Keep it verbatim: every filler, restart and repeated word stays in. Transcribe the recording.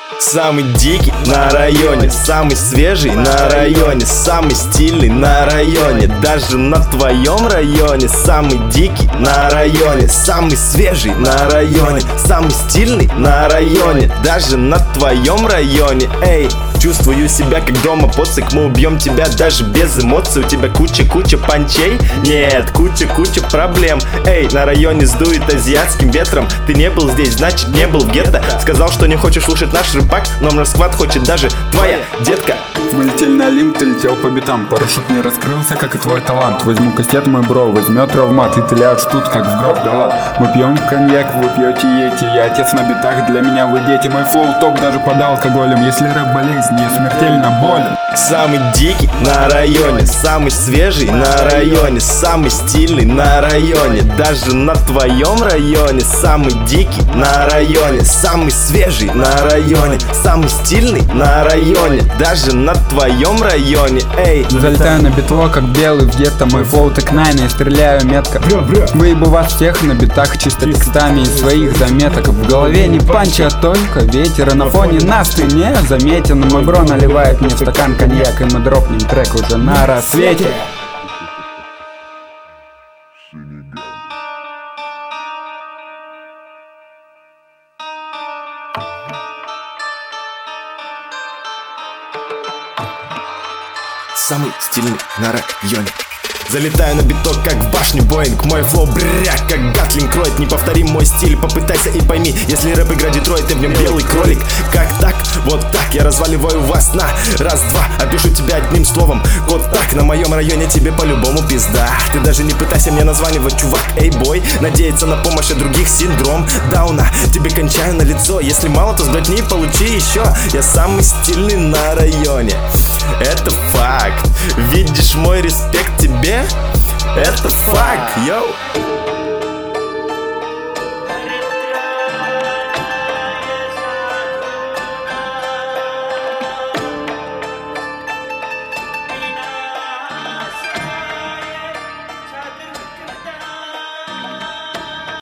Самый дикий на районе, самый свежий на районе, самый стильный на районе, даже на твоем районе. Самый дикий на районе, самый свежий на районе, самый стильный на районе, даже на твоем районе. Эй, чувствую себя как дома, поцик, мы убьем тебя даже без эмоций. У тебя куча-куча панчей? Нет, куча-куча проблем. Эй, на районе сдует азиатским ветром. Ты не был здесь, значит не был в гетто. Сказал, что не хочешь слушать наш рэпак, но Москва хочет даже твоя детка. Мы летели на Олимп, ты летел по битам. Парашют не раскрылся, как и твой талант. Возьму кастет, мой бро, возьмет травмат, и ты ляжешь тут, как в гроб, да ладно. Мы пьем коньяк, вы пьете эти. Я отец на битах, для меня вы дети. Мой флоу топ даже под алкоголем. Если рэп болезнь, не смертельно болен. Самый дикий на районе, самый свежий на районе, самый стильный на районе, даже на твоем районе. Самый дикий на районе, самый свежий на районе, самый стильный на районе, даже на твоем районе. Эй, залетаю на битло, как белый в гетто. Мой флоу так найна и стреляю метко. Выебу вас всех на битах чисто текстами из своих заметок. В голове не панчи, а только ветер. И на фоне нас ты не заметен. Мой бро наливает мне в стакан коньяк, и мы дропнем трек уже на рассвете. самый стильный на районе. Залетаю на биток, как в башню Боинг. Мой флоу бряк, как гатлинг кроет. Неповторим мой стиль, попытайся и пойми. Если рэп игра Детройт, ты в нем белый кролик. Как так? Вот так я разваливаю вас на раз-два. Опишу тебя одним словом. Вот так, на моем районе тебе по-любому пизда. Ты даже не пытайся мне названивать, чувак, эй бой. Надеяться на помощь от других синдром дауна. Тебе кончаю на лицо. Если мало, то сглотни и получи еще. Я самый стильный на районе. Это факт. Видишь мой респект тебе? Это факт, йоу.